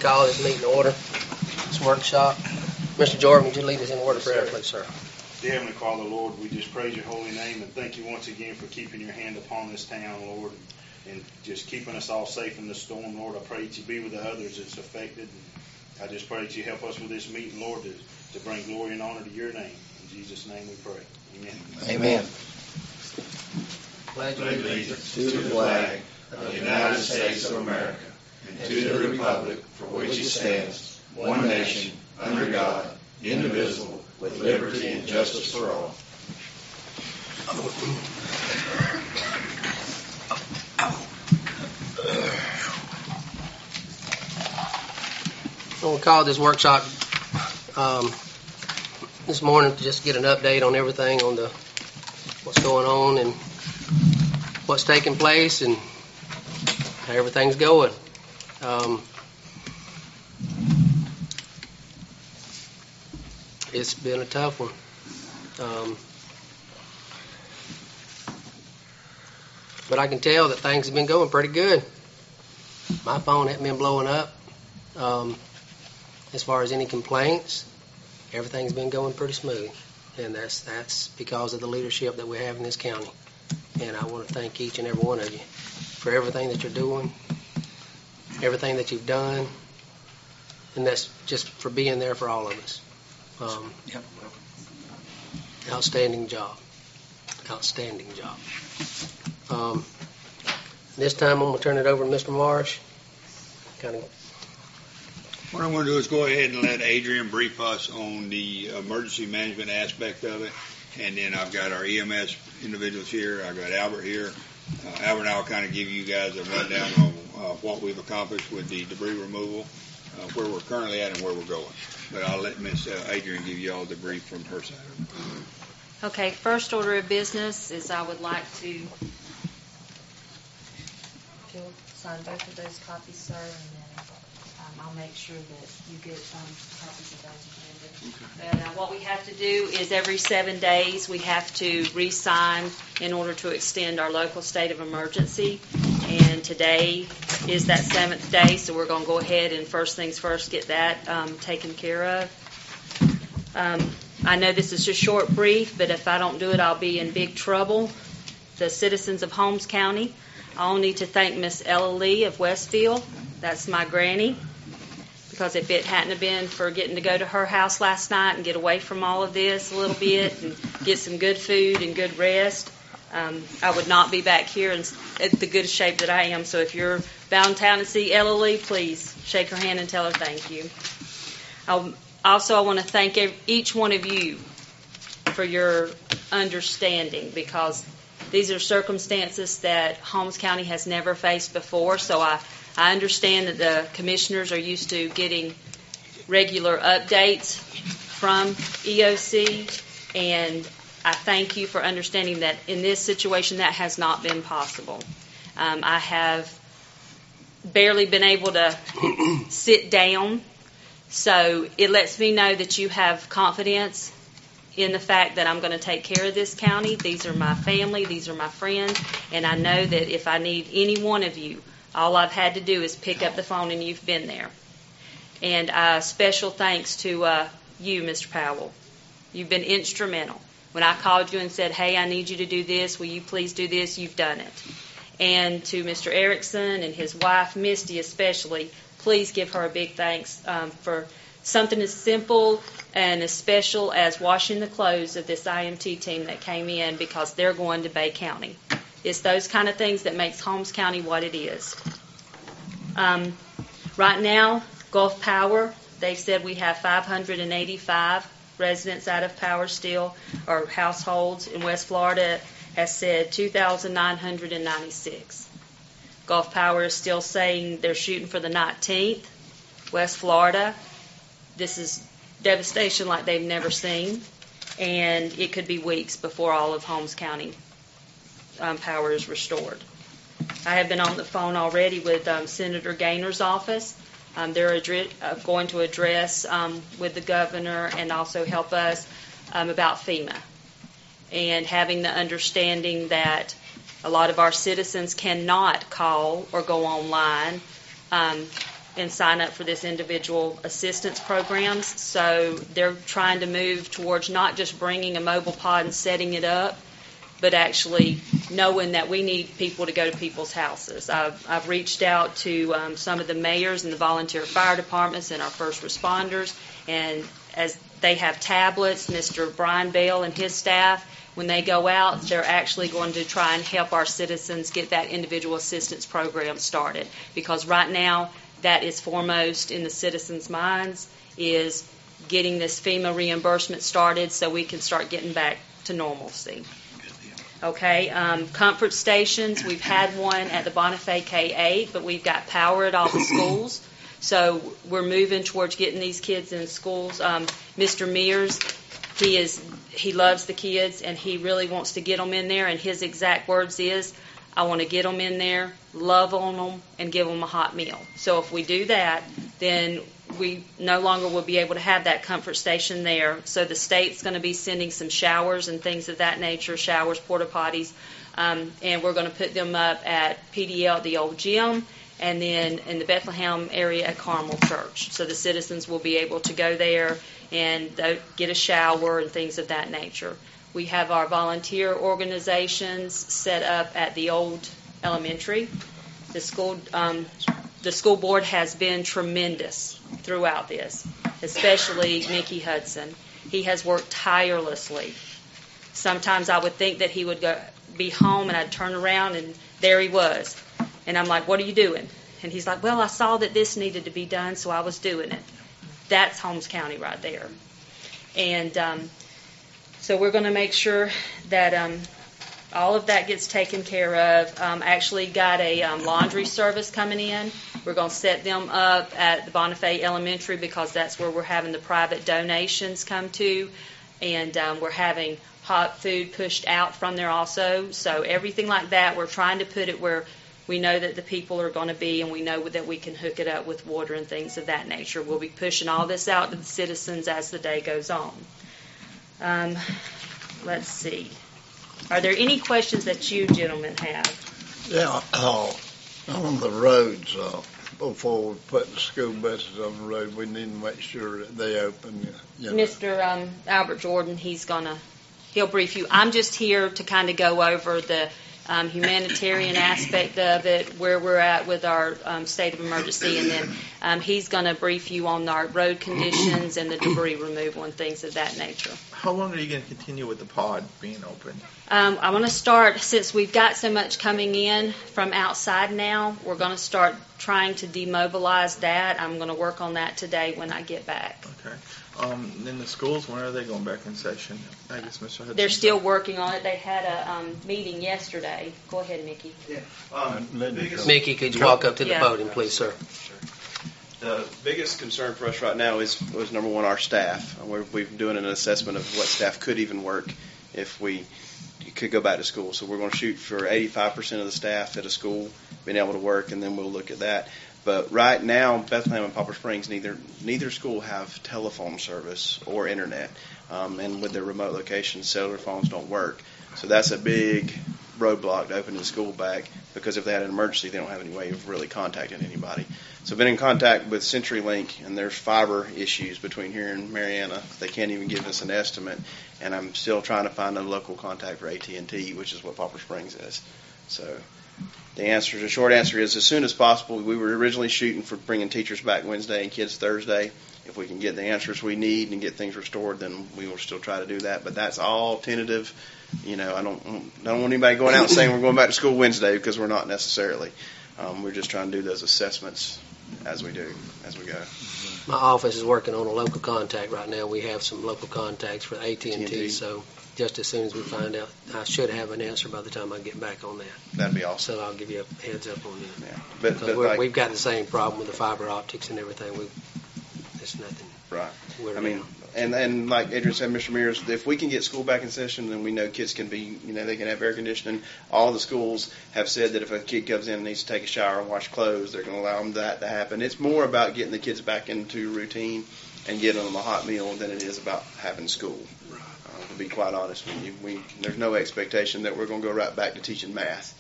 call this meeting to order, this workshop. Mr. Jordan, would you lead us in a word of prayer, please, sir? Dear Heavenly Father, Lord, we just praise your holy name and thank you once again for keeping your hand upon this town, Lord, and just keeping us all safe in the storm, Lord. I pray that you be with the others that's affected. I just pray that you help us with this meeting, Lord, to bring glory and honor to your name. In Jesus' name we pray. Amen. Amen. Pledge Allegiance to the flag of the United States of America and to the republic for which it stands, one nation, under God, indivisible, with liberty and justice for all. We'll call this workshop this morning to just get an update on everything, on what's going on and what's taking place and how everything's going. It's been a tough one. But I can tell that things have been going pretty good. My phone hasn't been blowing up. As far as any complaints, everything's been going pretty smooth. And that's because of the leadership that we have in this county. And I want to thank each and every one of you for everything that you're doing, everything that you've done, and that's just for being there for all of us. Outstanding job. Outstanding job. This time I'm going to turn it over to Mr. Marsh. What I'm going to do is go ahead and let Adrian brief us on the emergency management aspect of it, and then I've got our EMS individuals here. I've got Albert here. Albert and I will kind of give you guys a rundown on what we've accomplished with the debris removal, where we're currently at and where we're going. But I'll let Miss Adrian give you all the brief from her side. Okay, first order of business is I would like to, if you'll sign both of those copies, sir, and then I'll make sure that you get copies of those. Okay. But what we have to do is every 7 days we have to re-sign in order to extend our local state of emergency. And today is that 7th day, so we're going to go ahead and first things first get that taken care of. I know this is just short brief, but if I don't do it, I'll be in big trouble. The citizens of Holmes County, I'll need to thank Miss Ella Lee of Westfield. That's my granny. Because if it hadn't have been for getting to go to her house last night and get away from all of this a little bit and get some good food and good rest, I would not be back here in the good shape that I am. So if you're bound in town to see Ella Lee, please shake her hand and tell her thank you. I want to thank each one of you for your understanding, because these are circumstances that Holmes County has never faced before. So I understand that the commissioners are used to getting regular updates from EOC, and I thank you for understanding that in this situation that has not been possible. I have barely been able to sit down, so it lets me know that you have confidence in the fact that I'm going to take care of this county. These are my family, these are my friends, and I know that if I need any one of you, all I've had to do is pick up the phone and you've been there. And special thanks to you, Mr. Powell. You've been instrumental. When I called you and said, hey, I need you to do this, will you please do this, you've done it. And to Mr. Erickson and his wife, Misty especially, please give her a big thanks for something as simple and as special as washing the clothes of this IMT team that came in, because they're going to Bay County. It's those kind of things that makes Holmes County what it is. Right now, Gulf Power, they've said we have 585 residents out of power still, or households. In West Florida has said 2,996. Gulf Power is still saying they're shooting for the 19th. West Florida, this is devastation like they've never seen, and it could be weeks before all of Holmes County power is restored. I have been on the phone already with Senator Gaynor's office. They're going to address with the governor and also help us about FEMA, and having the understanding that a lot of our citizens cannot call or go online and sign up for this individual assistance programs. So they're trying to move towards not just bringing a mobile pod and setting it up, but actually knowing that we need people to go to people's houses. I've reached out to some of the mayors and the volunteer fire departments and our first responders, and as they have tablets, Mr. Brian Bell and his staff, when they go out, they're actually going to try and help our citizens get that individual assistance program started. Because right now, that is foremost in the citizens' minds, is getting this FEMA reimbursement started so we can start getting back to normalcy. Okay, comfort stations, we've had one at the Bonifay K-8, but we've got power at all the schools. So we're moving towards getting these kids in schools. Mr. Mears, he loves the kids, and he really wants to get them in there, and his exact words is, I want to get them in there, love on them, and give them a hot meal. So if we do that, then we no longer will be able to have that comfort station there. So the state's going to be sending some showers and things of that nature, showers, porta potties, and we're going to put them up at PDL, the old gym, and then in the Bethlehem area at Carmel Church. So the citizens will be able to go there and get a shower and things of that nature. We have our volunteer organizations set up at the old elementary. The school board has been tremendous throughout this, especially Mickey Hudson. He has worked tirelessly. Sometimes I would think that he would be home, and I'd turn around, and there he was. And I'm like, what are you doing? And he's like, well, I saw that this needed to be done, so I was doing it. That's Holmes County right there. And so we're going to make sure that all of that gets taken care of. Actually got a laundry service coming in. We're going to set them up at the Bonifay Elementary because that's where we're having the private donations come to. And we're having hot food pushed out from there also. So everything like that, we're trying to put it where we know that the people are going to be, and we know that we can hook it up with water and things of that nature. We'll be pushing all this out to the citizens as the day goes on. Let's see. Are there any questions that you gentlemen have? Yeah, on the roads, before we put the school buses on the road, we need to make sure that they open. Mr. Albert Jordan, he'll brief you. I'm just here to kind of go over the humanitarian aspect of it, where we're at with our state of emergency, and then he's going to brief you on our road conditions and the debris removal and things of that nature. How long are you going to continue with the pod being open? Okay. Then the schools, when are they going back in session? I guess Mr. Hudson. They're still working on it. They had a meeting yesterday. Go ahead, Mickey. Mickey, could you walk up to the podium, please, sir? The biggest concern for us right now was number one, our staff. We've been doing an assessment of what staff could even work if we could go back to school. So we're going to shoot for 85% of the staff at a school being able to work, and then we'll look at that. But right now, Bethlehem and Poplar Springs, neither school have telephone service or internet. And with their remote locations, cellular phones don't work. So that's a big roadblock to opening the school back, because if they had an emergency, they don't have any way of really contacting anybody. So I've been in contact with CenturyLink, and there's fiber issues between here and Marianna. They can't even give us an estimate, and I'm still trying to find a local contact for AT&T, which is what Poplar Springs is. So the short answer is as soon as possible. We were originally shooting for bringing teachers back Wednesday and kids Thursday. If we can get the answers we need and get things restored, then we will still try to do that. But that's all tentative. I don't want anybody going out saying we're going back to school Wednesday, because we're not necessarily. We're just trying to do those assessments as we go. My office is working on a local contact right now. We have some local contacts for AT&T, so just as soon as we find out, I should have an answer by the time I get back on that. That'd be awesome. So I'll give you a heads up on that. Yeah. But we've got the same problem with the fiber optics and everything. It's nothing. Right. Weird. I mean, and like Adrian said, Mr. Mears, if we can get school back in session, then we know kids can be, they can have air conditioning. All the schools have said that if a kid comes in and needs to take a shower and wash clothes, they're going to allow them that to happen. It's more about getting the kids back into routine and getting them a hot meal than it is about having school. To be quite honest with you, there's no expectation that we're going to go right back to teaching math.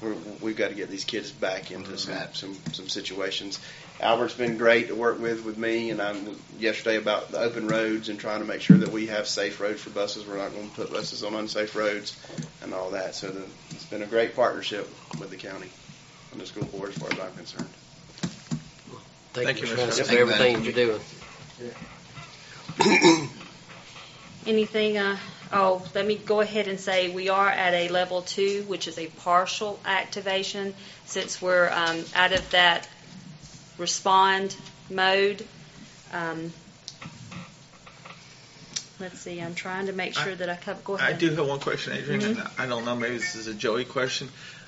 we've got to get these kids back into some situations. Albert's been great to work with me, and I'm yesterday about the open roads and trying to make sure that we have safe roads for buses. We're not going to put buses on unsafe roads and all that. So it's been a great partnership with the county and the school board as far as I'm concerned. Thank you, Mr. Mr. Hussey, Hussey. for everything that you're doing. Anything, let me go ahead and say we are at a level 2, which is a partial activation, since we're out of that respond mode. Let's see, I'm trying to make sure that I cover. Go ahead. I do have one question, Adrian, and I don't know, maybe this is a Joey question.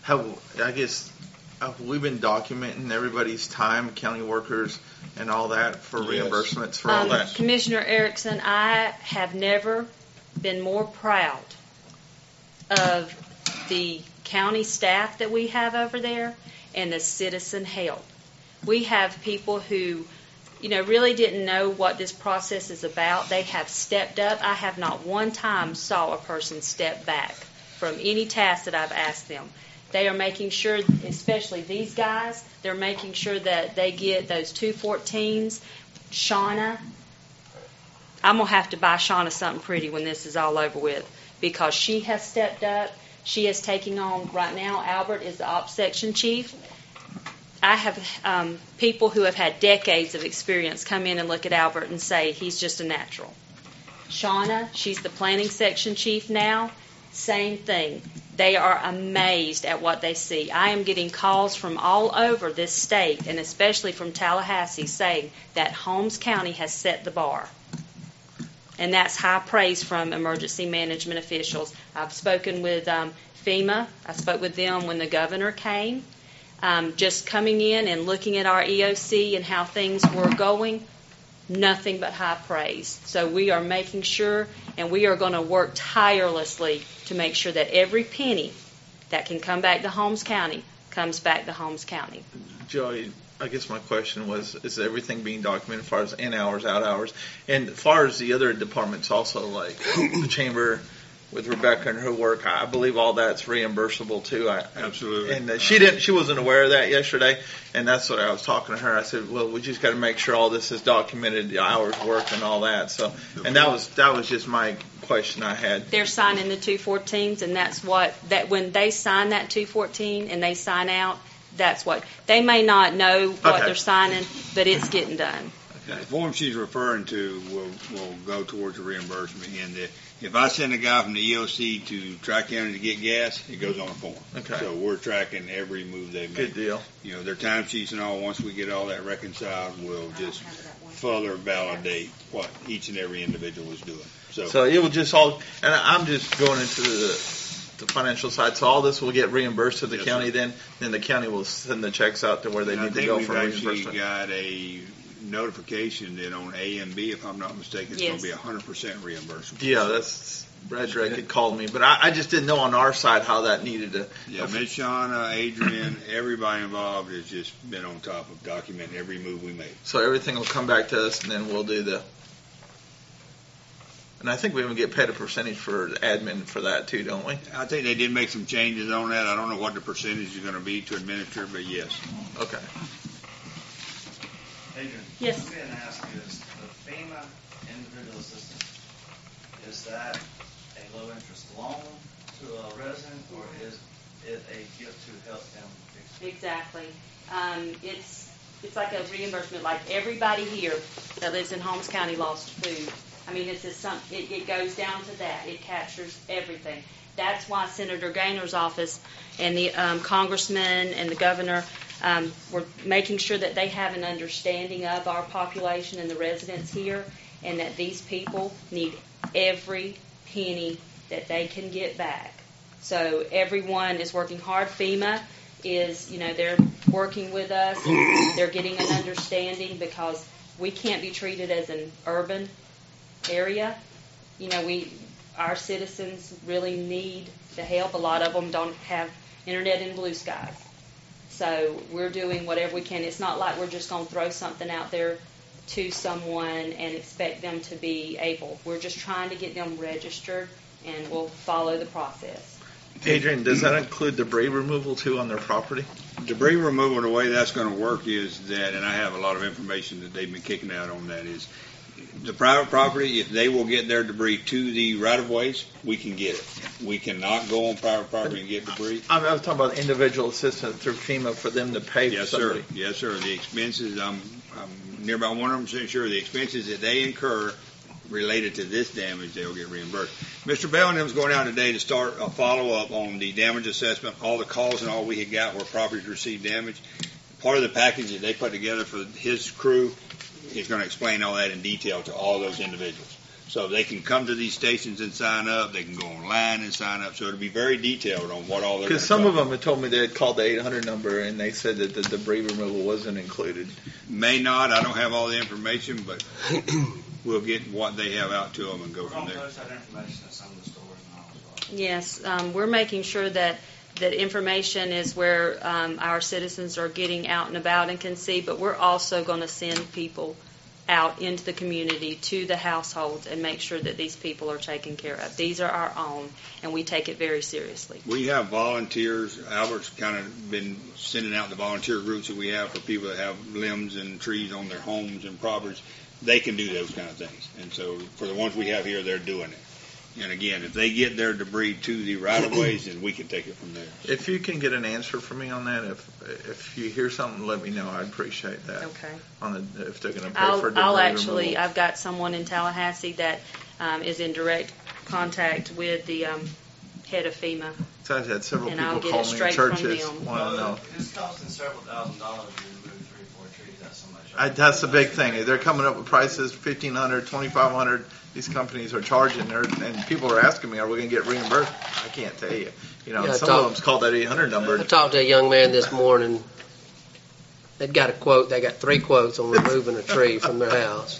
Have we been documenting everybody's time, county workers, and all that for Yes. reimbursements for all that? Commissioner Erickson, I have never been more proud of the county staff that we have over there and the citizen help. We have people who, really didn't know what this process is about. They have stepped up. I have not one time saw a person step back from any task that I've asked them. They are making sure, especially these guys, they're making sure that they get those 214s. Shauna, I'm going to have to buy Shauna something pretty when this is all over with, because she has stepped up. She is taking on, right now, Albert is the ops section chief. I have people who have had decades of experience come in and look at Albert and say he's just a natural. Shauna, she's the planning section chief now. Same thing. They are amazed at what they see. I am getting calls from all over this state, and especially from Tallahassee, saying that Holmes County has set the bar. And that's high praise from emergency management officials. I've spoken with FEMA. I spoke with them when the governor came. Just coming in and looking at our EOC and how things were going, nothing but high praise. So we are making sure, and we are going to work tirelessly to make sure that every penny that can come back to Holmes County comes back to Holmes County. Joey, I guess my question was, is everything being documented as far as in hours, out hours? And as far as the other departments also, like the chamber with Rebecca and her work, I believe all that's reimbursable too. Absolutely. And she wasn't aware of that yesterday, and that's what I was talking to her. I said, well, we just got to make sure all this is documented, the hours worked and all that. So, and that was just my question I had. They're signing the 214s, and that's that when they sign that 214 and they sign out, that's what they may not know what Okay. they're signing, but it's getting done. The form she's referring to will go towards the reimbursement. And if I send a guy from the EOC to Tri-County to get gas, it goes on a form. Okay. So we're tracking every move they make. Good deal. Their time sheets and all, once we get all that reconciled, we'll just further validate what each and every individual is doing. So it will just all, and I'm just going into the financial side. So all this will get reimbursed to the Yes, county. sir. Then the county will send the checks out to where they need to go for I think we've reimbursement. actually got a notification that on A and B, if I'm not mistaken, it's Yes. going to be 100% reimbursement. Yeah, that's Brad Drake had called me, but I just didn't know on our side how that needed to. Yeah, Ms. Shauna, Adrian, everybody involved has just been on top of documenting every move we make. So everything will come back to us, and then we'll do the. And I think we even get paid a percentage for admin for that too, don't we? I think they did make some changes on that. I don't know what the percentage is going to be to administer, but yes. Okay. Adrian, Yes. what's being asked is the FEMA individual assistance, is that a low interest loan to a resident, or is it a gift to help them? Exactly. It's like a reimbursement, like everybody here that lives in Holmes County lost food. I mean, it goes down to that. It captures everything. That's why Senator Gaynor's office and the congressman and the governor were making sure that they have an understanding of our population and the residents here, and that these people need every penny that they can get back. So everyone is working hard. FEMA is, they're working with us. They're getting an understanding, because we can't be treated as an urban area. Our citizens really need the help. A lot of them don't have internet in blue skies. So we're doing whatever we can. It's not like we're just going to throw something out there to someone and expect them to be able. We're just trying to get them registered, and we'll follow the process. Adrian, does that include debris removal too on their property? Debris removal, the way that's going to work is that, and I have a lot of information that they've been kicking out on that, is the private property, if they will get their debris to the right-of-ways, we can get it. We cannot go on private property and get debris. I was talking about individual assistance through FEMA for them to pay for Yes, somebody. sir. Yes, sir. The expenses, I'm near about 100% sure the expenses that they incur related to this damage, they'll get reimbursed. Mr. Bellingham's going out today to start a follow-up on the damage assessment, all the calls and all we had got where properties received damage. Part of the package that they put together for his crew is going to explain all that in detail to all those individuals. So they can come to these stations and sign up. They can go online and sign up. So it'll be very detailed on what all they're going to Because some of them had told me they had called the 800 number and they said that the debris removal wasn't included. May not. I don't have all the information, but we'll get what they have out to them and go We're from going to there. post that information at some of the stores and all as well. Yes, we're making sure that information is where our citizens are getting out and about and can see, but we're also going to send people out into the community to the households and make sure that these people are taken care of. These are our own, and we take it very seriously. We have volunteers. Albert's kind of been sending out the volunteer groups that we have for people that have limbs and trees on their homes and properties. They can do those kind of things. And so for the ones we have here, they're doing it. And again, if they get their debris to the right-of-ways, then we can take it from there. If you can get an answer for me on that, if you hear something, let me know. I'd appreciate that. Okay. If they're going to pay for debris I'll actually, removal. I've got someone in Tallahassee that is in direct contact with the head of FEMA. So I've had several And I'll people get it call me in straight from churches them. want to know. It's costing several $1,000s to remove 3 or 4 trees. That's so much. That's the big thing. They're coming up with prices $1,500, $2,500. These companies are charging, and people are asking me, "Are we going to get reimbursed?" I can't tell you. You know, Yeah, some of them's called that 800 number. I talked to a young man this morning. They'd got a quote. They got 3 quotes on removing a tree from their house.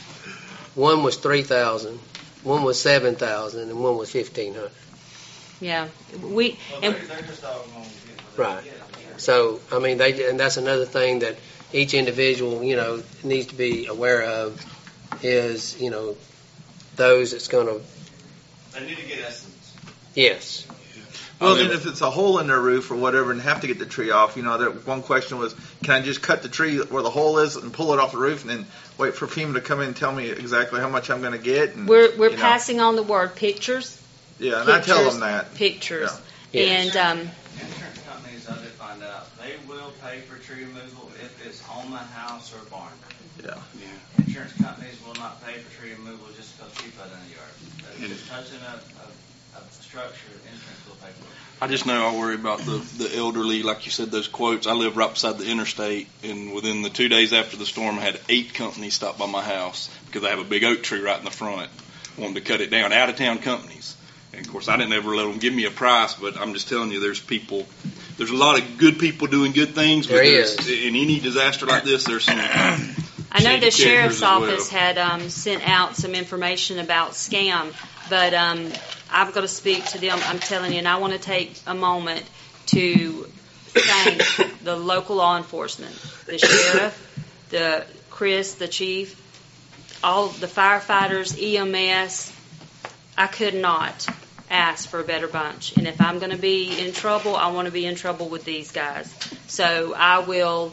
One was $3,000, one was $7,000, and one was $1,500. Yeah, Well, they're just all going to get what they Right. get. So, I mean, and that's another thing that each individual, needs to be aware of is, those that's going to, They need to get estimates. yes. Well, then if it's a hole in their roof or whatever and have to get the tree off, one question was, can I just cut the tree where the hole is and pull it off the roof and then wait for FEMA to come in and tell me exactly how much I'm going to get? And, we're passing on the word pictures. Yeah, and I tell them that. Pictures. Yeah. And Insurance companies, I did find out, they will pay for tree removal if it's on the house or barn. Yeah. Insurance companies will not pay for tree removal just because tree fell in the yard. If it's touching a structure, insurance will pay for it. I just know I worry about the elderly, like you said, those quotes. I live right beside the interstate, and within the 2 days after the storm, I had 8 companies stop by my house because I have a big oak tree right in the front, wanting to cut it down, out-of-town companies. And, of course, I didn't ever let them give me a price, but I'm just telling you, there's a lot of good people doing good things. But There is. In any disaster like this, there's some I know the shady sheriff's characters as well. office had sent out some information about scam, but I'm going to speak to them. I'm telling you, and I want to take a moment to thank the local law enforcement, the sheriff, the Chris, the chief, all the firefighters, EMS. I could not ask for a better bunch. And if I'm going to be in trouble, I want to be in trouble with these guys. So I will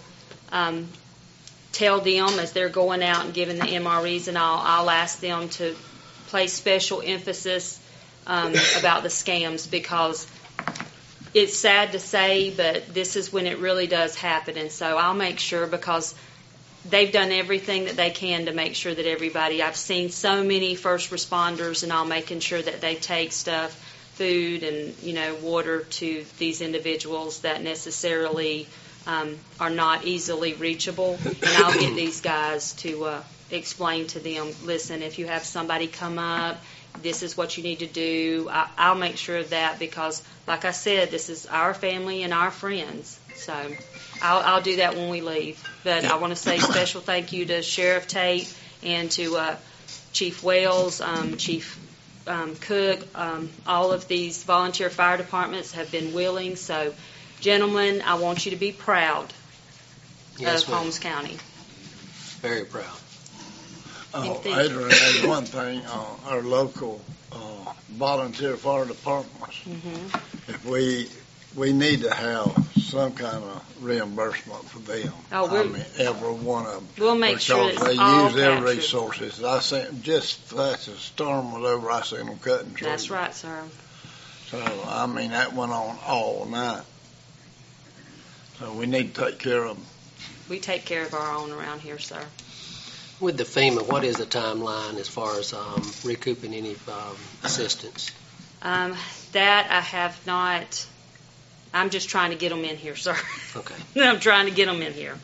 tell them as they're going out and giving the MREs, and I'll ask them to place special emphasis about the scams, because it's sad to say, but this is when it really does happen. And so I'll make sure, because they've done everything that they can to make sure that everybody, I've seen so many first responders and all making sure that they take stuff, food and, water to these individuals that necessarily are not easily reachable. And I'll get these guys to explain to them, listen, if you have somebody come up, this is what you need to do. I'll make sure of that, because, like I said, this is our family and our friends. So I'll do that when we leave. But I want to say special thank you to Sheriff Tate and to Chief Wells, Chief Cook. All of these volunteer fire departments have been willing. So, gentlemen, I want you to be proud Yes, of ma'am. Holmes County. Very proud. Anything? Adrian, there's one thing, our local volunteer fire departments, if we need to have some kind of reimbursement for them. Oh, I mean, every one of them. We'll make sure Because it's they all use their captured. resources. I seen, just as the storm was over, I seen them cutting trees. That's right, sir. So, I mean, that went on all night. So we need to take care of them. We take care of our own around here, sir. With the FEMA, what is the timeline as far as recouping any assistance? That I have not. I'm just trying to get them in here, sir. Okay. I'm trying to get them in here.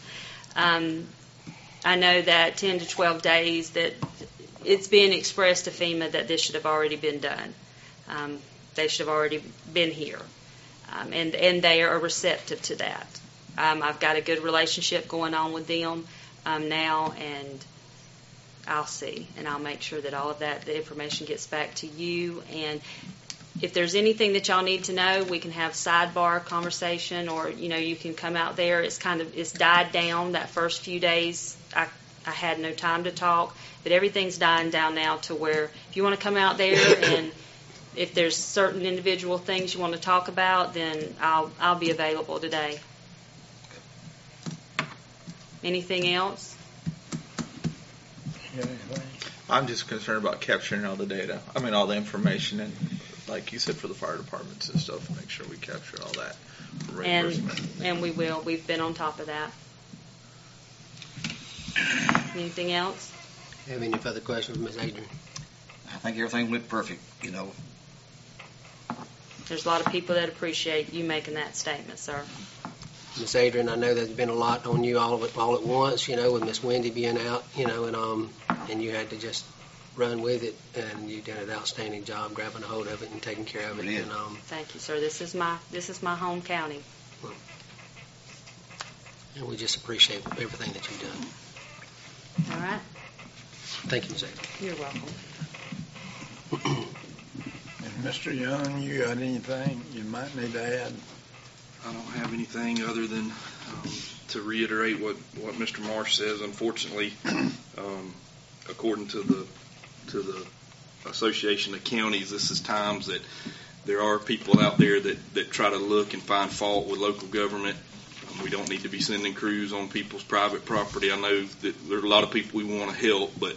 I know that 10 to 12 days that it's being expressed to FEMA that this should have already been done. They should have already been here. And they are receptive to that. I've got a good relationship going on with them now, and I'll see. And I'll make sure that all of that, the information gets back to you. And if there's anything that y'all need to know, we can have sidebar conversation, or, you can come out there. It's died down that first few days. I had no time to talk, but everything's dying down now to where if you want to come out there and if there's certain individual things you want to talk about, then I'll be available today. Anything else? I'm just concerned about capturing all the data. I mean, all the information, and like you said, for the fire departments and stuff, make sure we capture all that for reimbursement. And we will. We've been on top of that. Anything else? Have any further questions, Ms. Adrian? I think everything went perfect, There's a lot of people that appreciate you making that statement, sir. Ms. Adrian, I know there's been a lot on you all at once, with Miss Wendy being out, and you had to just run with it, and you did an outstanding job grabbing a hold of it and taking care of it. Brilliant. And Thank you, sir. This is my home county. and we just appreciate everything that you've done. All right. Thank you, Ms. Adrian. You're welcome. And Mr. Young, you got anything you might need to add? I don't have anything other than to reiterate what Mr. Marsh says. Unfortunately, according to the Association of Counties, this is times that there are people out there that try to look and find fault with local government. We don't need to be sending crews on people's private property. I know that there are a lot of people we want to help, but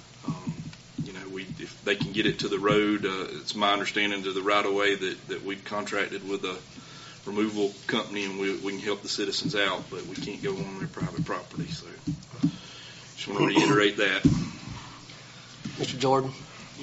if they can get it to the road, it's my understanding to the right of way that we've contracted with a removal company, and we can help the citizens out, but we can't go on their private property. So just want to reiterate that. Mr. Jordan,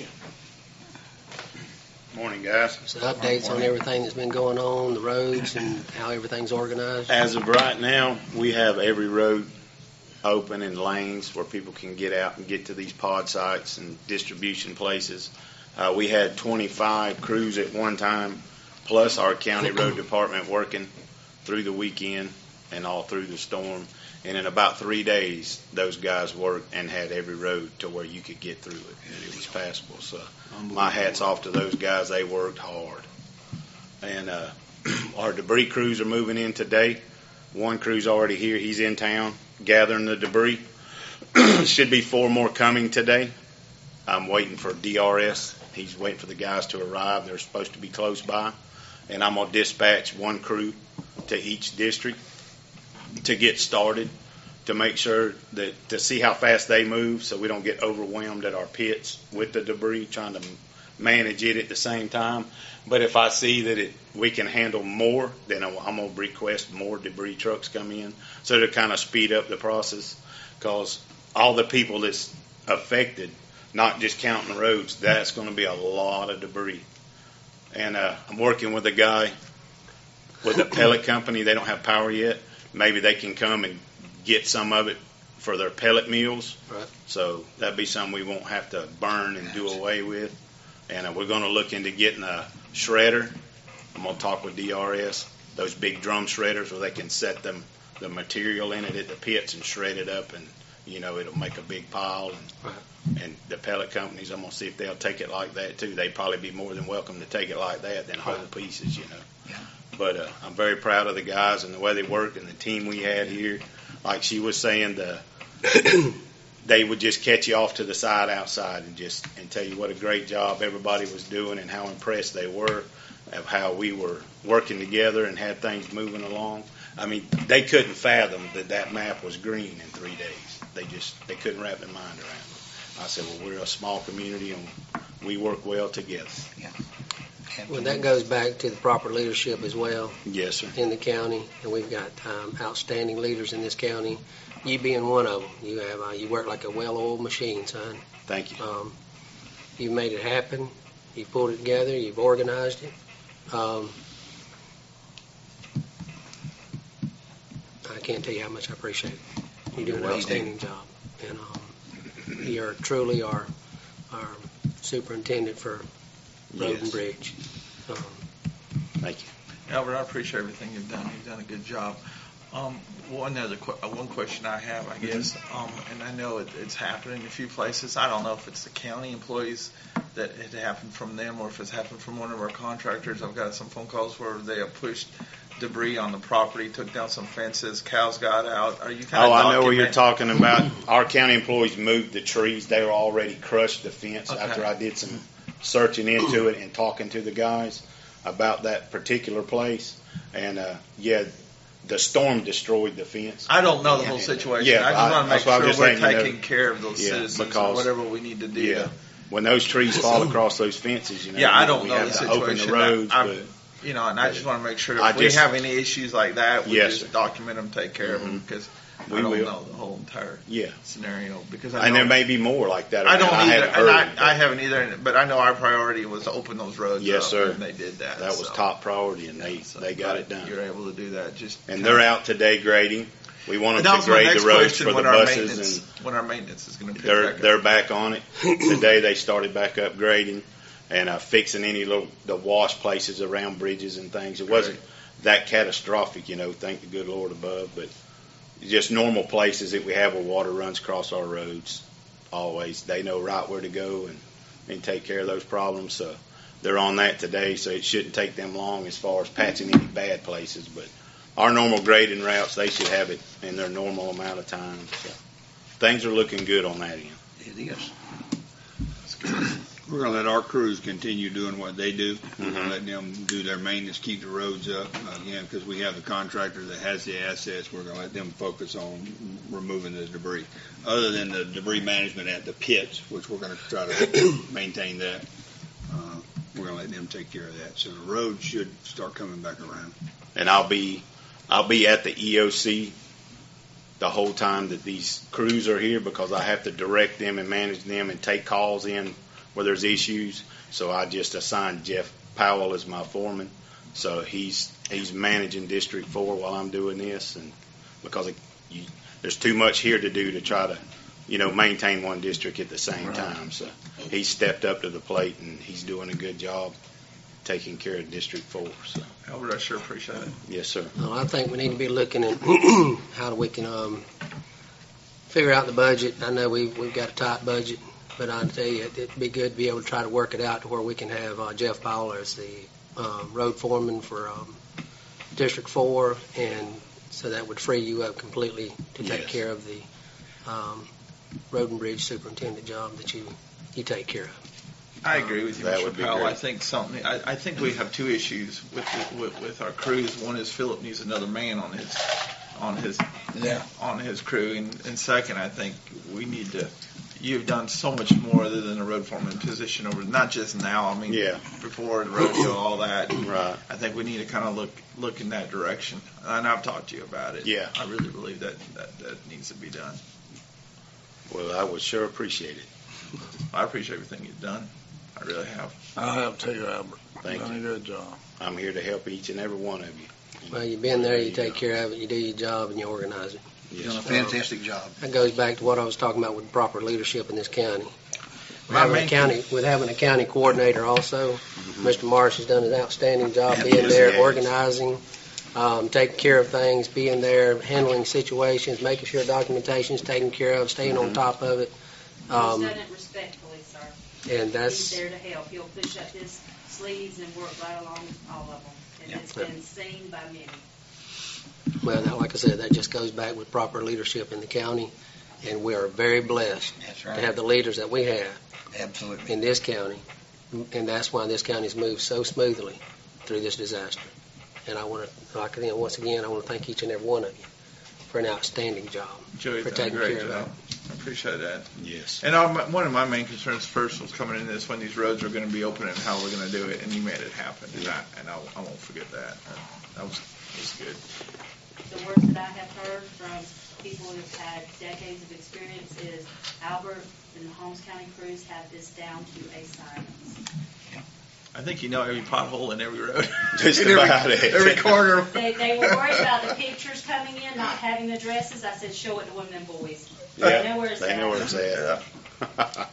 Morning, guys. so updates on everything that's been going on, the roads and how everything's organized. As of right now, we have every road open and lanes where people can get out and get to these pod sites and distribution places. We had 25 crews at one time, plus our county road department working through the weekend and all through the storm. And in about 3 days, those guys worked and had every road to where you could get through it, and it was passable. So my hat's off to those guys. They worked hard. And our debris crews are moving in today. One crew's already here. He's in town gathering the debris. Should be 4 more coming today. I'm waiting for DRS. He's waiting for the guys to arrive. They're supposed to be close by. And I'm going to dispatch 1 crew to each district to get started, to make sure that to see how fast they move so we don't get overwhelmed at our pits with the debris, trying to manage it at the same time. But if I see that we can handle more, then I'm going to request more debris trucks come in, so to kind of speed up the process, because all the people that's affected, not just counting the roads, that's going to be a lot of debris. And I'm working with a guy with a pellet company. They don't have power yet. Maybe they can come and get some of it for their pellet mills. Right. So that'd be something we won't have to burn and do away with. And we're going to look into getting a shredder. I'm going to talk with DRS, those big drum shredders where they can set the material in it at the pits and shred it up, and it'll make a big pile. And the pellet companies, I'm going to see if they'll take it like that too. They'd probably be more than welcome to take it like that than whole pieces, Yeah. But I'm very proud of the guys and the way they work and the team we had here. Like she was saying, they would just catch you off to the side outside and tell you what a great job everybody was doing and how impressed they were. of how we were working together and had things moving along. I mean, they couldn't fathom that map was green in 3 days. They couldn't wrap their mind around it. I said, well, we're a small community and we work well together. Well, that goes back to the proper leadership as well Yes, sir. in the county, and we've got outstanding leaders in this county. You being one of them, you work like a well-oiled machine, son. Thank you. You've made it happen. You've pulled it together. You've organized it. I can't tell you how much I appreciate it. You do an outstanding job, and you're truly our superintendent for Road and Yes. Bridge. Thank you. Albert, I appreciate everything you've done. You've done a good job. One question I have, I guess, and I know it's happened in a few places. I don't know if it's the county employees that it happened from them or if it's happened from one of our contractors. I've got some phone calls where they have pushed debris on the property, took down some fences, cows got out. Are you kind of I know what you're talking about. Our county employees moved the trees. They were already crushed the fence Okay. after I did some searching into it and talking to the guys about that particular place. And, the storm destroyed the fence. I don't know the whole situation. Yeah, I just want to that's why I'm make just sure we're saying, taking care of those citizens or because- whatever we need to do. Yeah. When those trees fall across those fences, Yeah, I don't we know have the to open situation. the roads. I- But and I just want to make sure I if we just- have any issues like that, we Yes, just sir. document them, take care of them, because We I don't will. know the whole entire Yeah. scenario. Because I And know, there may be more like that. I don't around. either, haven't heard and anything. I haven't either. But I know our priority was to open those roads Yes, up, sir. and they did that. That was so- top priority, and they so got glad it done. You're able to do that. And they're out today grading. We want And them that to was my grade next the roads question, for the when our buses, maintenance, and when our maintenance is going to pick they're back up. they're back on it. Today they started back up grading and fixing the wash places around bridges and things. It wasn't that catastrophic, thank the good Lord above, but just normal places that we have where water runs across our roads. Always, they know right where to go and take care of those problems. So they're on that today, so it shouldn't take them long as far as patching any bad places. But our normal grading routes, they should have it in their normal amount of time. So things are looking good on that end. It is. We're going to let our crews continue doing what they do. We're going Mhm. to let them do their maintenance, keep the roads up. Again, because we have the contractor that has the assets, we're going to let them focus on removing the debris. Other than the debris management at the pits, which we're going to try to maintain that, we're going to let them take care of that. So the roads should start coming back around. And I'll be at the EOC the whole time that these crews are here, because I have to direct them and manage them and take calls in where there's issues. So I just assigned Jeff Powell as my foreman. So he's managing District 4 while I'm doing this, and because there's too much here to do to try to maintain one district at the same time. So he's stepped up to the plate, and he's doing a good job taking care of District 4. So Albert, I sure appreciate it. yes, sir. Well, I think we need to be looking at how we can figure out the budget. I know we've got a tight budget, but I'll tell you, it'd be good to be able to try to work it out to where we can have Jeff Powell as the road foreman for District 4, and so that would free you up completely to take Yes. care of the road and bridge superintendent job that you take care of. I agree with you, That Mr. would be Powell. great. I think something. I think we have two issues with our crews. One is Philip needs another man on his crew, and second, I think we need to. You've done so much more other than a road foreman position over, not just now. I mean, Yeah. before the rodeo, all that. Right. I think we need to kind of look in that direction. And I've talked to you about it. Yeah. I really believe that needs to be done. Well, I would sure appreciate it. I appreciate everything you've done. I really have. I have too, Albert. Thank Done a good job. I'm here to help each and every one of you. Well, you've been there, you take care of it, you do your job, and you organize it. You're doing a Yes. fantastic job. That goes back to what I was talking about with proper leadership in this county. My main- With having a county coordinator also, Mr. Marsh has done an outstanding job Yeah, being yes, there, he has. organizing, taking care of things, being there, handling situations, making sure documentation is taken care of, staying on top of it. He's done it respectfully, sir. And He's that's, there to help. He'll push up his sleeves and work right along all of them. And it's been seen by many. well, now, like I said, that just goes back with proper leadership in the county. And we are very blessed That's to right. have the leaders that we have Absolutely. in this county. And that's why this county's moved so smoothly through this disaster. And I want to, once again, I want to thank each and every one of you for an outstanding job. Joey's for done a taking great care of job. I appreciate that. Yes. And one of my main concerns first was coming in this when these roads are going to be open and how we're going to do it, and you made it happen. And I won't forget that. That was good. The words that I have heard from people who've had decades of experience is Albert and the Holmes County crews have this down to a science. I think you know every pothole in every road. Just about it. Every corner. They were worried about the pictures coming in, not having addresses. I said, show it to one of them boys. Yeah, They know where it's they at. know where it's at.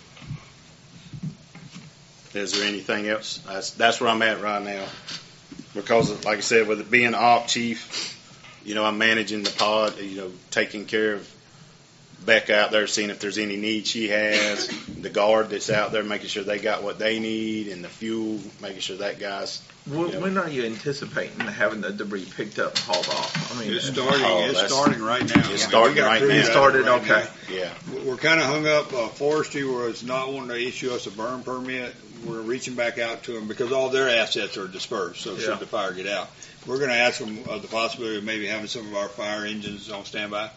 Is there anything else? That's where I'm at right now. Because, like I said, with it being op chief, I'm managing the pod, taking care of Becca out there, seeing if there's any need she has, the guard that's out there, making sure they got what they need, and the fuel, making sure that guy's. When are you anticipating having the debris picked up and hauled off? I mean, It's starting right now. It's starting right now. It started, Right okay. Yeah. We're kind of hung up. Forestry was not wanting to issue us a burn permit. We're reaching back out to them because all their assets are dispersed. So should the fire get out, we're going to ask them of the possibility of maybe having some of our fire engines on standby.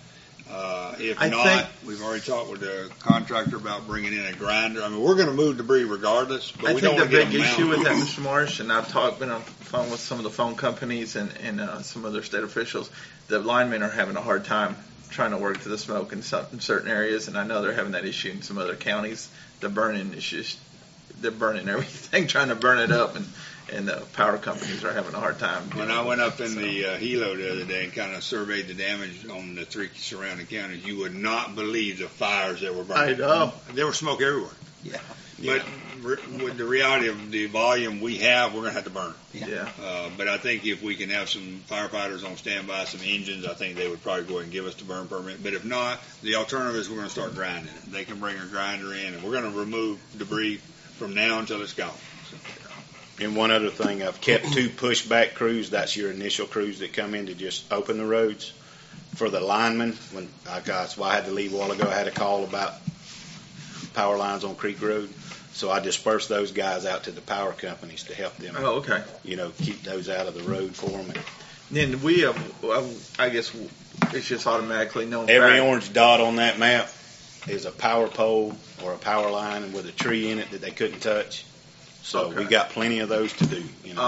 If not, we've already talked with the contractor about bringing in a grinder. I mean, we're going to move debris regardless, but we don't want to get them big issue mounted. with that, Mr. Marsh, and I've been on the phone with some of the phone companies and some other state officials, the linemen are having a hard time trying to work through the smoke in certain areas, and I know they're having that issue in some other counties. The burning is just, they're burning everything, trying to burn it up, and the power companies are having a hard time. When I went up in the helo the other day and kind of surveyed the damage on the 3 surrounding counties, you would not believe the fires that were burning. I know. There was smoke everywhere. Yeah. But with the reality of the volume we have, we're going to have to burn. Yeah. But I think if we can have some firefighters on standby, some engines, I think they would probably go ahead and give us the burn permit. But if not, the alternative is we're going to start grinding it. They can bring a grinder in, and we're going to remove debris from now until it's gone. So. And one other thing, I've kept 2 pushback crews. That's your initial crews that come in to just open the roads. For the linemen, that's why I had to leave a while ago. I had a call about power lines on Creek Road. So I dispersed those guys out to the power companies to help them. Oh, okay. Keep those out of the road for them. Then we have, I guess it's just automatically known. Every orange dot on that map is a power pole or a power line with a tree in it that they couldn't touch. So we got plenty of those to do.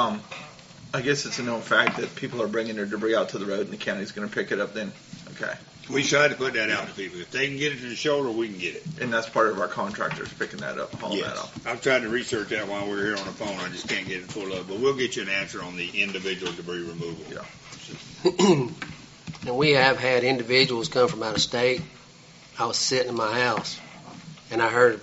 I guess it's a known fact that people are bringing their debris out to the road, and the county's going to pick it up. Then, okay. We try to put that out to people. If they can get it to the shoulder, we can get it. And that's part of our contractors picking that up, hauling that off. I've tried to research that while we were here on the phone. I just can't get it full up. But we'll get you an answer on the individual debris removal. Yeah. And we have had individuals come from out of state. I was sitting in my house, and I heard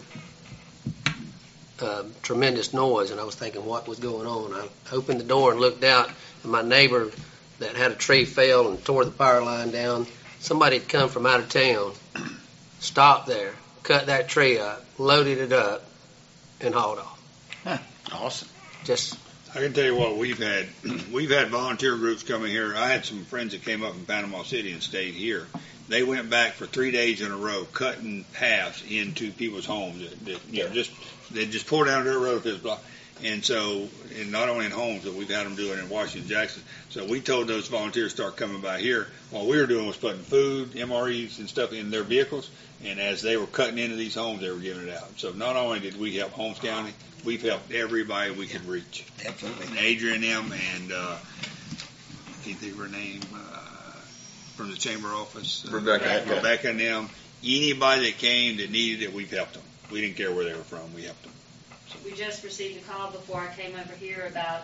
tremendous noise, and I was thinking what was going on. I opened the door and looked out, and my neighbor that had a tree fell and tore the power line down. Somebody had come from out of town, stopped there, cut that tree up, loaded it up, and hauled off. Awesome. I can tell you what we've had volunteer groups coming here. I had some friends that came up from Panama City and stayed here. They went back for 3 days in a row, cutting paths into people's homes. They just pour down their road if it's blocked. And so, and not only in homes, but we've had them do it in Washington, Jackson. So we told those volunteers to start coming by here. What we were doing was putting food, MREs, and stuff in their vehicles. And as they were cutting into these homes, they were giving it out. So not only did we help Holmes County, we've helped everybody we could reach. Absolutely. And Adrian M. and I can't think of her name from the chamber office. Rebecca and them. Anybody that came that needed it, we've helped them. We didn't care where they were from. We helped them. We just received a call before I came over here about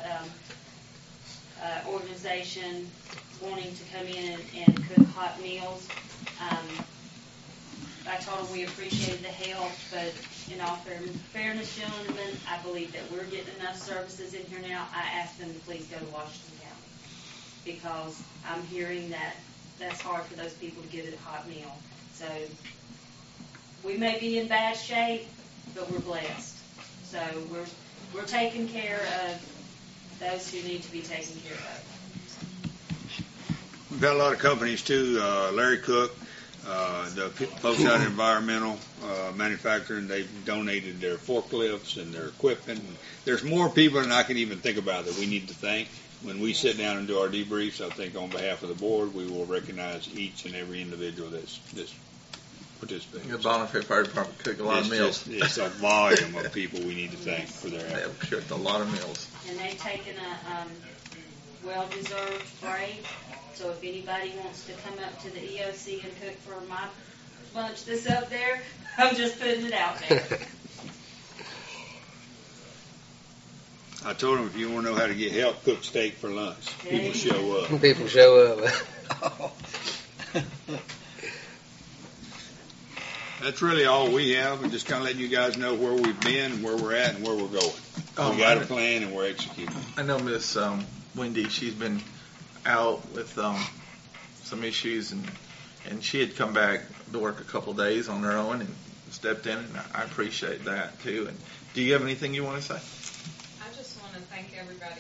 organization wanting to come in and cook hot meals. I told them we appreciated the help, but in all fairness, gentlemen, I believe that we're getting enough services in here now. I asked them to please go to Washington County because I'm hearing that that's hard for those people to get a hot meal. So we may be in bad shape, but we're blessed. So we're taking care of those who need to be taken care of. We've had a lot of companies too. Larry Cook, The folks out at Environmental Manufacturing, they've donated their forklifts and their equipment. There's more people than I can even think about that we need to thank. When we sit down and do our debriefs, I think on behalf of the board, we will recognize each and every individual that's participating. The Bonnefield Fire Department cooked a lot of meals. It's a volume of people we need to thank for their They effort. have cooked a lot of meals. And they've taken a well-deserved break. So if anybody wants to come up to the EOC and cook for my lunch that's up there, I'm just putting it out there. I told them if you want to know how to get help, cook steak for lunch. People show up. People show up. That's really all we have, and just kind of letting you guys know where we've been and where we're at and where we're going. We got a plan and we're executing. I know Miss Wendy, she's been out with some issues, and she had come back to work a couple of days on her own and stepped in, and I appreciate that too. And do you have anything you want to say? I just want to thank everybody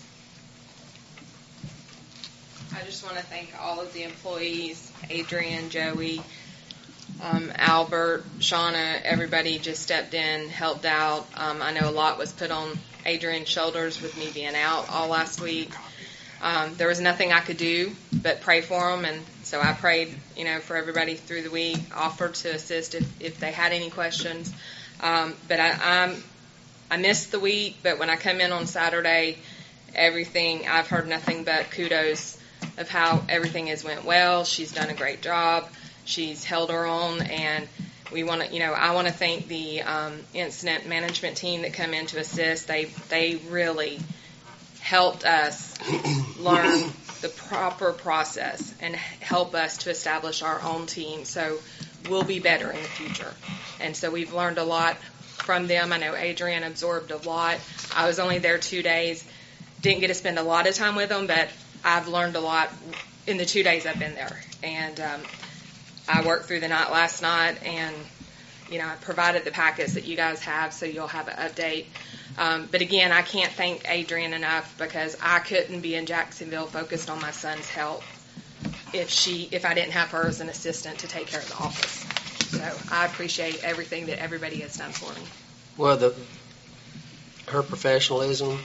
I just want to thank all of the employees, Adrian, Joey, Albert, Shauna, everybody just stepped in, helped out. I know a lot was put on Adrian's shoulders with me being out all last week. There was nothing I could do but pray for them, and so I prayed, for everybody through the week, offered to assist if they had any questions. But I missed the week, but when I come in on Saturday, I've heard nothing but kudos of how everything has went well. She's done a great job. She's held her own, and we want to, I want to thank the incident management team that come in to assist. They really helped us learn the proper process and help us to establish our own team. So we'll be better in the future. And so we've learned a lot from them. I know Adrian absorbed a lot. I was only there 2 days. Didn't get to spend a lot of time with them, but I've learned a lot in the 2 days I've been there. And I worked through the night last night, and I provided the packets that you guys have, so you'll have an update. But again, I can't thank Adrian enough, because I couldn't be in Jacksonville focused on my son's health if I didn't have her as an assistant to take care of the office. So I appreciate everything that everybody has done for me. Well, her professionalism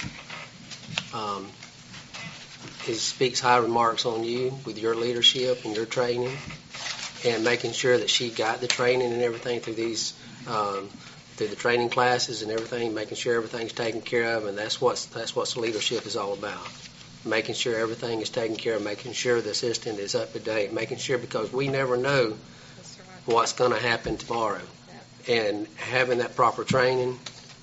speaks high remarks on you with your leadership and your training, and making sure that she got the training and everything through through the training classes and everything, making sure everything's taken care of, and that's what leadership is all about. Making sure everything is taken care of, making sure the assistant is up to date, making sure, because we never know what's going to happen tomorrow. And having that proper training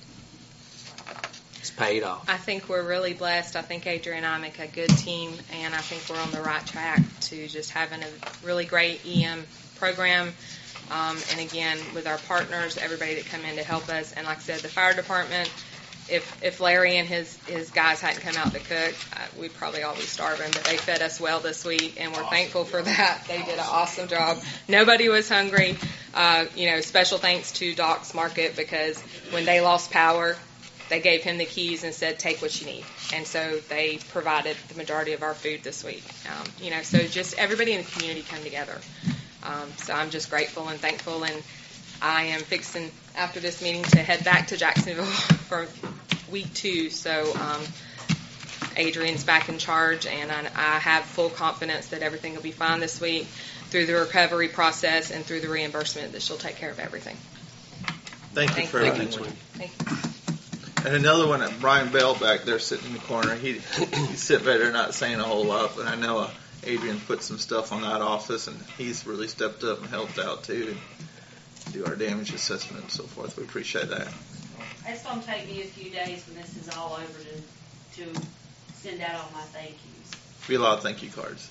is paid off. I think we're really blessed. I think Adrian and I make a good team, and I think we're on the right track to just having a really great EM program. And again, with our partners, everybody that come in to help us. And like I said, the fire department, if Larry and his guys hadn't come out to cook, we'd probably all be starving. But they fed us well this week, and we're thankful for that. They did an awesome job. Nobody was hungry. Special thanks to Doc's Market, because when they lost power, they gave him the keys and said, take what you need. And so they provided the majority of our food this week. So just everybody in the community come together. So I'm just grateful and thankful, and I am fixing, after this meeting, to head back to Jacksonville for week 2. So Adrian's back in charge, and I have full confidence that everything will be fine this week through the recovery process and through the reimbursement, that she'll take care of everything. Thank you for everything. Thank you. And another one, Brian Bell back there sitting in the corner. He's sitting back there not saying a whole lot, but I know Adrian put some stuff on that office, and he's really stepped up and helped out too, and do our damage assessment and so forth. We appreciate that. It's going to take me a few days when this is all over to send out all my thank yous. Be a lot of thank you cards.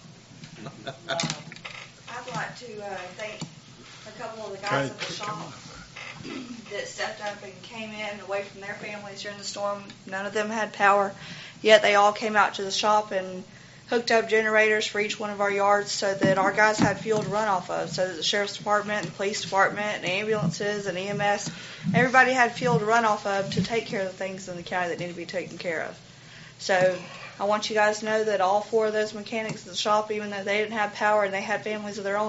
I'd like to thank a couple of the guys at the shop that stepped up and came in away from their families during the storm. None of them had power, yet they all came out to the shop and hooked up generators for each one of our yards so that our guys had fuel to run off of, so that the sheriff's department and police department and ambulances and EMS, everybody had fuel to run off of to take care of the things in the county that need to be taken care of. So I want you guys to know that all 4 of those mechanics at the shop, even though they didn't have power and they had families of their own that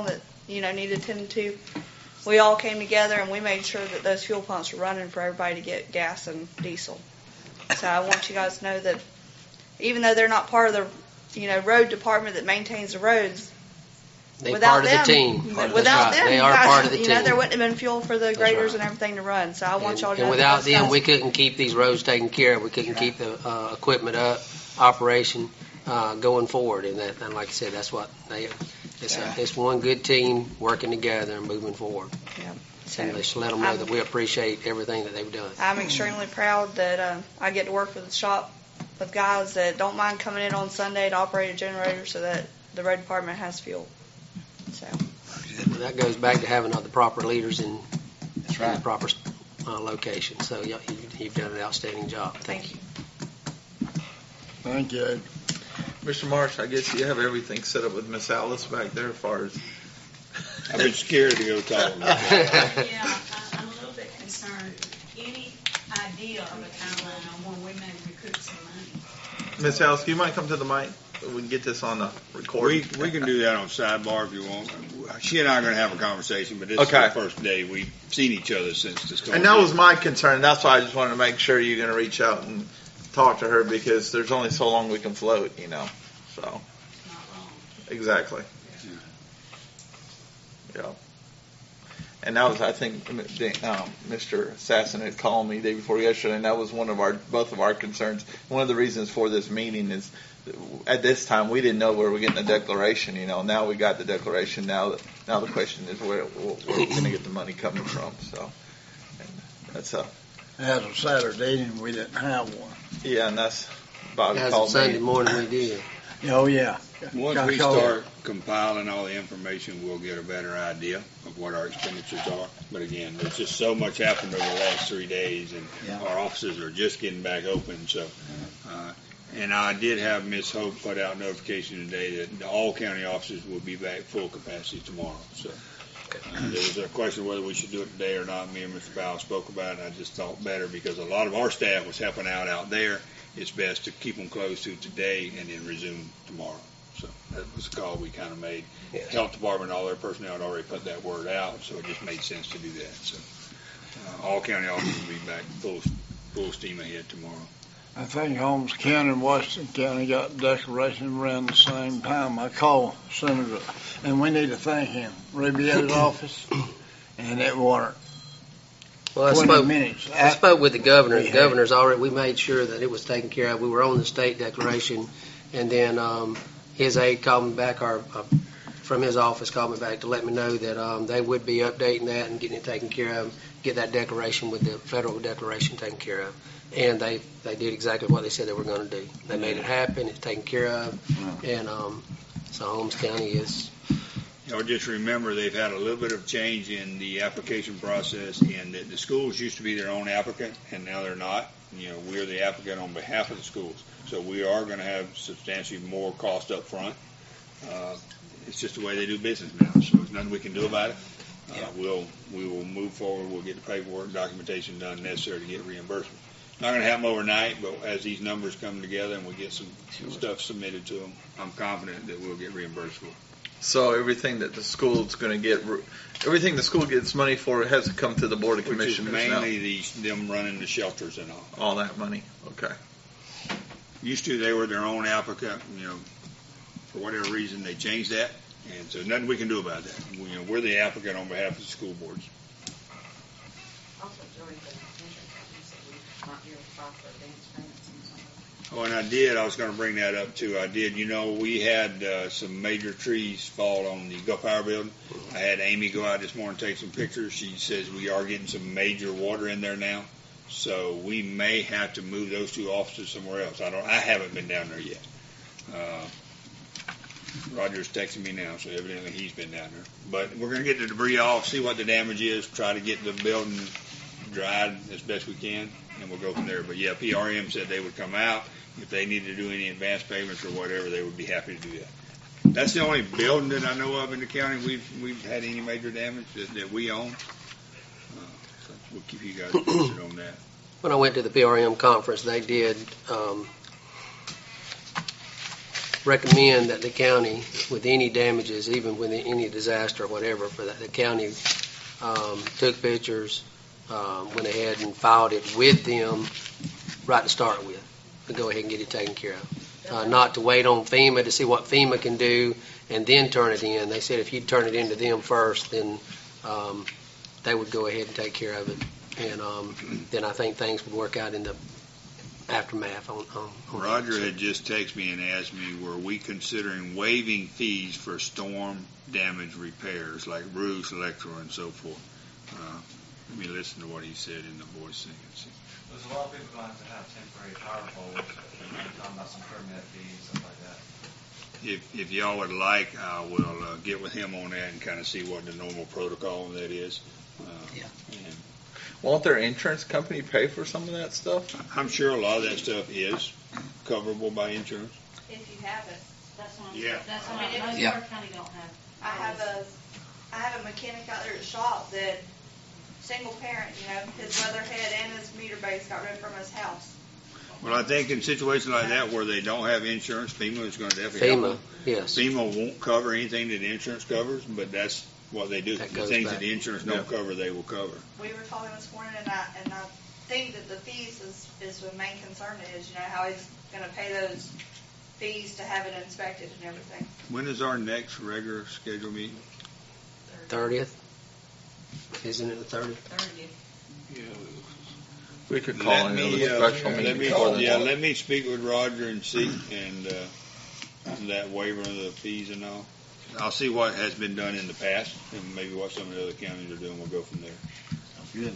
needed attended to. We all came together and we made sure that those fuel pumps were running for everybody to get gas and diesel. So I want you guys to know that even though they're not part of the, road department that maintains the roads, They're without part of them, the team. without That's right. them, They you are guys, part of the team. there wouldn't have been fuel for the graders right. and everything to run. So I want y'all to know And that without those them, guys- we couldn't keep these roads taken care of. We couldn't keep the equipment up, operation going forward. And like I said, that's what it's one good team working together and moving forward. Yeah. So And just let them know that we appreciate everything that they've done. I'm extremely proud that I get to work with the shop with guys that don't mind coming in on Sunday to operate a generator so that the road department has fuel. So That goes back to having the proper leaders in That's the right. proper location. So you've done an outstanding job. Thank you. Thank you. Mr. Marsh, I guess you have everything set up with Miss Alice back there as far as. I've been scared to go talk. Yeah, I'm a little bit concerned. Any idea of a timeline on when we may recoup some money? Miss Alice, you might come to the mic. We can get this on the recording. We can do that on sidebar if you want. She and I are going to have a conversation, but this Okay. is the first day we've seen each other since this. And that was my concern. That's why I just wanted to make sure you're going to reach out and talk to her because there's only so long we can float, So, Not long. exactly. Yeah. And that was, I think, Mr. Sasson had called me the day before yesterday, and that was both of our concerns. One of the reasons for this meeting is, at this time, we didn't know where we were getting the declaration. Now we got the declaration. Now the question is where we're going to get the money coming from. So, and that's As of Saturday evening, we didn't have one. yeah, and that's Bobby As called of Sunday me. morning, we did. Oh, yeah. Once Got we called. start compiling all the information, we'll get a better idea of what our expenditures are. But again, there's just so much happened over the last 3 days, and our offices are just getting back open. So, and I did have Ms. Hope put out notification today that all county offices will be back full capacity tomorrow. So there was a question whether we should do it today or not. Me and Mr. Powell spoke about it, and I just thought better because a lot of our staff was helping out there. It's best to keep them closed to today and then resume tomorrow. So that was the call we kind of made. Yes. Health Department, all their personnel had already put that word out, so it just made sense to do that. So all county offices will be back full steam ahead tomorrow. I think Holmes County and Washington County got declaration around the same time. I called Senator, and we need to thank him, Rubio's office, and it weren't Well, I 20 spoke, minutes. I spoke with the governor. We The had- governor's already, we made sure that it was taken care of. We were on the state declaration, and then his aide called me back, from his office called me back to let me know that they would be updating that and getting it taken care of, get that declaration with the federal declaration taken care of. And they did exactly what they said they were going to do. They made it happen. It's taken care of. And so Holmes County is... Y'all just remember they've had a little bit of change in the application process, and that the schools used to be their own applicant, and now they're not. We're the applicant on behalf of the schools. So we are going to have substantially more cost up front. It's just the way they do business now, so there's nothing we can do about it. We will move forward. We'll get the paperwork, documentation done necessary to get reimbursement. Not going to happen overnight, but as these numbers come together and we get some stuff submitted to them, I'm confident that we'll get reimbursed for it. So everything that the school's going to get, everything the school gets money for has to come to the Board of Which is Commissioners now. mainly them running the shelters and all. All that money. Okay. Used to, they were their own applicant, for whatever reason, they changed that, and so nothing we can do about that. We're the applicant on behalf of the school boards. Also, Joey, the insurance company said we might be able to file for advance payments and some of Oh, and I was going to bring that up too. We had some major trees fall on the Gulf Power building. I had Amy go out this morning and take some pictures. She says we are getting some major water in there now. So we may have to move those two offices somewhere else. I haven't been down there yet. Roger's texting me now, so evidently he's been down there. But we're going to get the debris off, see what the damage is, try to get the building dried as best we can, and we'll go from there. But yeah, PRM said they would come out. If they needed to do any advance payments or whatever, they would be happy to do that. That's the only building that I know of in the county we've had any major damage that we own. So we'll keep you guys posted on that. When I went to the PRM conference, they did recommend that the county, with any damages, even with any disaster or whatever, for that the county took pictures, went ahead and filed it with them right to start with, to go ahead and get it taken care of. Not to wait on FEMA to see what FEMA can do and then turn it in. They said if you'd turn it into them first, then they would go ahead and take care of it. And then I think things would work out in the aftermath. Roger had just texted me and asked me, were we considering waiving fees for storm damage repairs like roofs, electrical, and so forth? Let me listen to what he said in the voice thing. There's a lot of people going to have temporary power poles, and they're talking about some permit fees, stuff like that. If y'all would like, I will get with him on that and kind of see what the normal protocol of that is. And Won't their insurance company pay for some of that stuff? I'm sure a lot of that stuff is coverable by insurance. If you have it. That's what Yeah. That's I why mean, most Yeah. of our county don't have. I have a mechanic out there at the shop that, single parent, his weatherhead and his meter base got ripped from his house. Well, I think in situations like that where they don't have insurance, FEMA is going to definitely help FEMA, them. yes. FEMA won't cover anything that insurance covers, but that's what they do. That The goes things back. that the insurance don't cover, they will cover. We were talking this morning, and I think that the fees is the main concern is, how he's going to pay those fees to have it inspected and everything. When is our next regular scheduled meeting? 30th? Isn't it the 30th? 30th. We could call another special meeting before then. Let me speak with Roger and see, and that waiver of the fees and all. I'll see what has been done in the past, and maybe what some of the other counties are doing. We'll go from there. Good.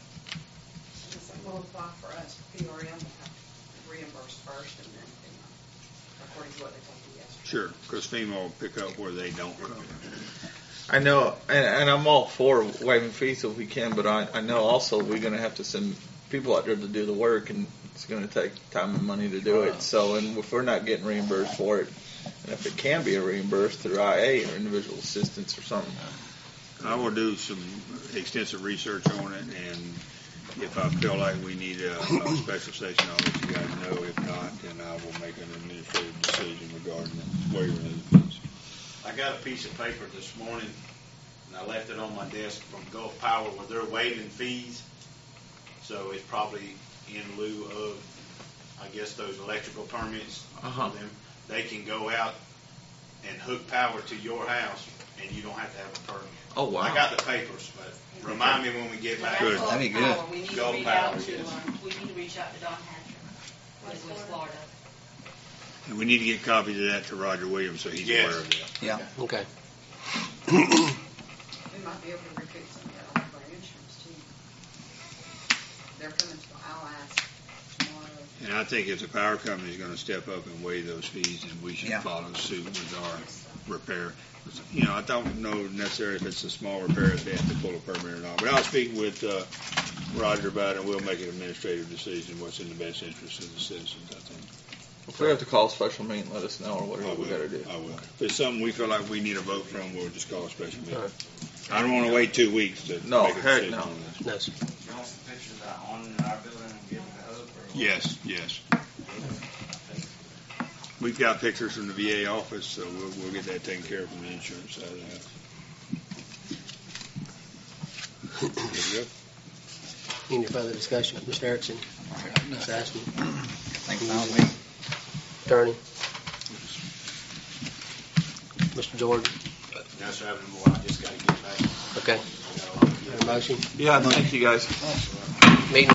Will apply for us, PRM will have to reimburse first and then FEMA, according to what they told you yesterday. Sure, because FEMA will pick up where they don't cover. I know, and I'm all for waiving fees if we can, but I know also we're going to have to send people out there to do the work, and it's going to take time and money to do it. So, and if we're not getting reimbursed for it, and if it can be reimbursed through IA or individual assistance or something. I will do some extensive research on it, and if I feel like we need a special session, I'll let you guys know. If not, then I will make an administrative decision regarding the waiver of the fees. I got a piece of paper this morning, and I left it on my desk from Gulf Power where they're waiving fees. So it's probably in lieu of, I guess, those electrical permits for them. They can go out and hook power to your house, and you don't have to have a permit. Oh, wow. I got the papers, but remind me when we get back. Good. That'd be good. We need to Gulf reach Power, out to, yes. we need to reach out to Don Hatcher in West Florida. And we need to get copies of that to Roger Williams so he's Yes. aware of that. Yeah. Okay. We might be able to recoup some of that off our insurance too. They're coming to, I'll ask tomorrow. And I think if the power company is going to step up and waive those fees, then we should Yeah. follow suit with our repair. I don't know necessarily if it's a small repair if they have to pull a permit or not. But I'll speak with Roger about it, and we'll make an administrative decision what's in the best interest of the citizens, I think. If we have to call a special meeting, let us know or whatever I we got to do. will. If it's something we feel like we need a vote from, we'll just call a special meeting. All right. I don't want to wait 2 weeks to No, make a heck decision no. on this. No, sir. You want some pictures of that on in our building and give it to Hope? Or what? Yes. We've got pictures from the VA office, so we'll get that taken care of from the insurance side of the house. Good to go? Any further discussion? Mr. Erickson? Ms. Ashman? Thank you. Attorney? Mr. Jordan? No, sir, I have no more. I just got to get back. Okay. Have a motion? Yeah, thank you guys. Meeting